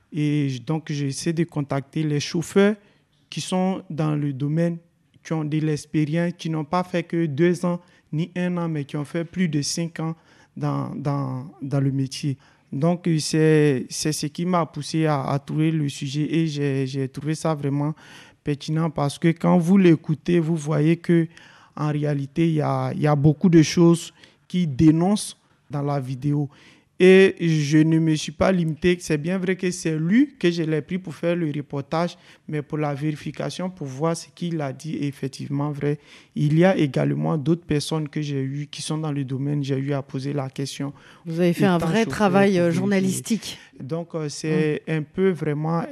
Et donc, j'essaie de contacter les chauffeurs qui sont dans le domaine, qui ont de l'expérience, qui n'ont pas fait que 2 ans ni 1 an, mais qui ont fait plus de 5 ans dans le métier. Donc, c'est ce qui m'a poussé à trouver le sujet et j'ai trouvé ça vraiment pertinent parce que quand vous l'écoutez, vous voyez qu'en réalité, il y a beaucoup de choses qui dénoncent dans la vidéo. Et je ne me suis pas limité. C'est bien vrai que c'est lui que je l'ai pris pour faire le reportage, mais pour la vérification, pour voir ce qu'il a dit est effectivement vrai. Il y a également d'autres personnes que j'ai eues qui sont dans le domaine. J'ai eu à poser la question. Vous avez fait un vrai travail journalistique. Donc, c'est un peu vraiment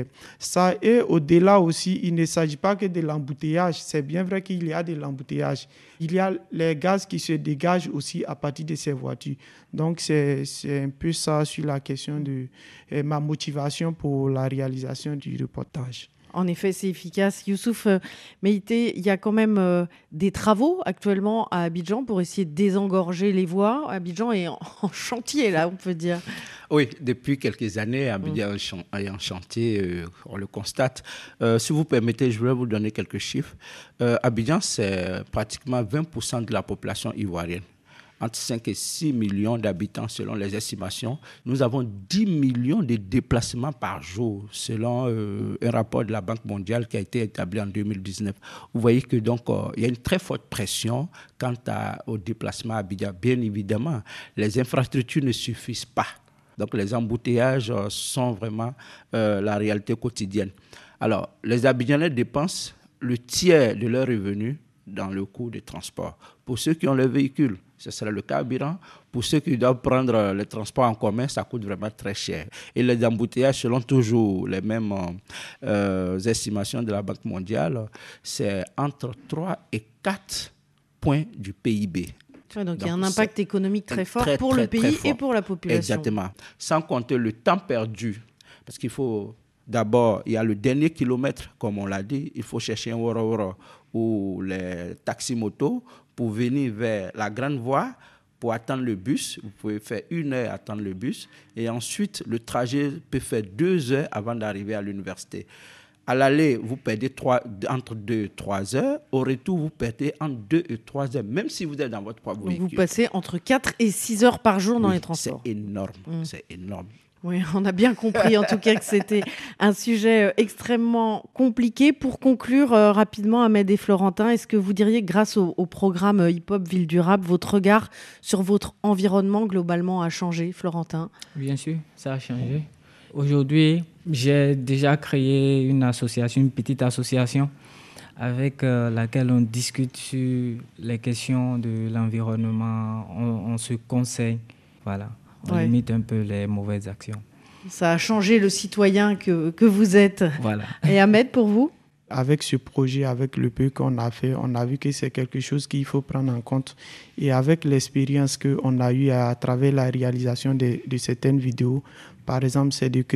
ça. Et au-delà aussi, il ne s'agit pas que de l'embouteillage. C'est bien vrai qu'il y a de l'embouteillage. Il y a les gaz qui se dégagent aussi à partir de ces voitures. Donc, c'est un peu ça sur la question de ma motivation pour la réalisation du reportage. En effet, c'est efficace. Youssouf Meïté, il y a quand même des travaux actuellement à Abidjan pour essayer de désengorger les voies. Abidjan est en chantier, là, on peut dire. Oui, depuis quelques années, Abidjan est en chantier, on le constate. Si vous permettez, je voudrais vous donner quelques chiffres. Abidjan, c'est pratiquement 20% de la population ivoirienne. entre 5 et 6 millions d'habitants selon les estimations. Nous avons 10 millions de déplacements par jour selon un rapport de la Banque mondiale qui a été établi en 2019. Vous voyez que donc il y a une très forte pression quant au déplacement à Abidjan. Bien évidemment, les infrastructures ne suffisent pas. Donc les embouteillages sont vraiment la réalité quotidienne. Alors, les Abidjanais dépensent le tiers de leurs revenus dans le coût des transports. Pour ceux qui ont le véhicule, ce sera le carburant. Pour ceux qui doivent prendre les transports en commun, ça coûte vraiment très cher. Et les embouteillages, selon toujours les mêmes estimations de la Banque mondiale, c'est entre 3 et 4 points du PIB. Donc il y a un impact économique très fort pour le pays et pour la population. Exactement. Sans compter le temps perdu. Parce qu'il faut... D'abord, il y a le dernier kilomètre, comme on l'a dit. Il faut chercher un woro-woro ou les taxis-motos pour venir vers la grande voie pour attendre le bus. Vous pouvez faire 1 heure attendre le bus. Et ensuite, le trajet peut faire 2 heures avant d'arriver à l'université. À l'aller, vous perdez entre 2 et 3 heures. Au retour, vous perdez entre 2 et 3 heures, même si vous êtes dans votre propre véhicule. Vous passez entre 4 et 6 heures par jour dans les transports. C'est énorme, c'est énorme. Oui, on a bien compris en tout cas que c'était un sujet extrêmement compliqué. Pour conclure rapidement, Ahmed et Florentin, est-ce que vous diriez que grâce au programme Hip Hop Ville Durable, votre regard sur votre environnement globalement a changé, Florentin ? Bien sûr, ça a changé. Aujourd'hui, j'ai déjà créé une petite association avec laquelle on discute sur les questions de l'environnement, on se conseille, voilà. On limite un peu les mauvaises actions. Ça a changé le citoyen que vous êtes. Voilà. Et Ahmed, pour vous ? Avec ce projet, avec le peu qu'on a fait, on a vu que c'est quelque chose qu'il faut prendre en compte. Et avec l'expérience qu'on a eue à travers la réalisation de certaines vidéos, par exemple,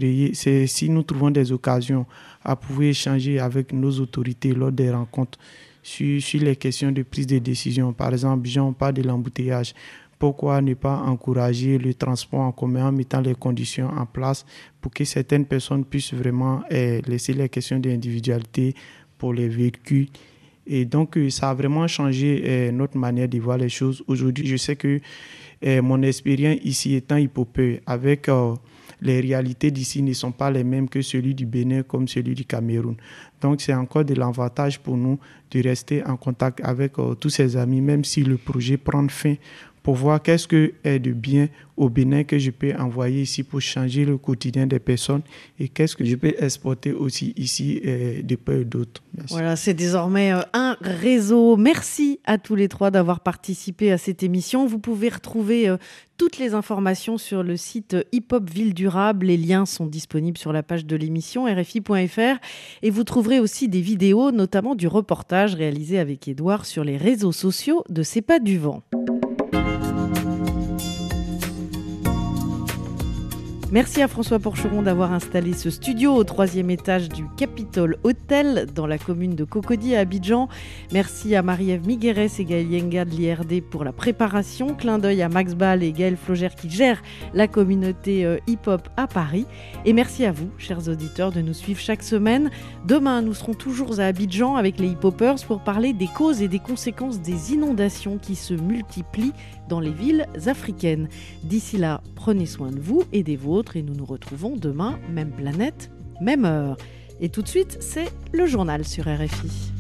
si nous trouvons des occasions à pouvoir échanger avec nos autorités lors des rencontres sur les questions de prise de décision. Par exemple, on parle de l'embouteillage. Pourquoi ne pas encourager le transport en commun en mettant les conditions en place pour que certaines personnes puissent vraiment laisser les questions d'individualité pour les véhicules. Et donc, ça a vraiment changé notre manière de voir les choses. Aujourd'hui, je sais que mon expérience ici étant hippopeur, avec les réalités d'ici ne sont pas les mêmes que celui du Bénin comme celui du Cameroun. Donc, c'est encore de l'avantage pour nous de rester en contact avec tous ces amis, même si le projet prend fin, pour voir qu'est-ce que est de bien au Bénin que je peux envoyer ici pour changer le quotidien des personnes et qu'est-ce que je peux exporter aussi ici de part d'autres. Merci. Voilà, c'est désormais un réseau. Merci à tous les trois d'avoir participé à cette émission. Vous pouvez retrouver toutes les informations sur le site Hip Hop Ville Durable. Les liens sont disponibles sur la page de l'émission rfi.fr et vous trouverez aussi des vidéos, notamment du reportage réalisé avec Édouard sur les réseaux sociaux de C'est pas du vent. Merci à François Porcheron d'avoir installé ce studio au 3e étage du Capitol Hotel dans la commune de Cocody à Abidjan. Merci à Marie-Ève Migueres et Gaël Yenga de l'IRD pour la préparation. Clin d'œil à Max Ball et Gaël Flogère qui gèrent la communauté hip-hop à Paris. Et merci à vous, chers auditeurs, de nous suivre chaque semaine. Demain, nous serons toujours à Abidjan avec les hip-hoppers pour parler des causes et des conséquences des inondations qui se multiplient dans les villes africaines. D'ici là, prenez soin de vous et des vôtres et nous nous retrouvons demain, même planète, même heure. Et tout de suite, c'est le journal sur RFI.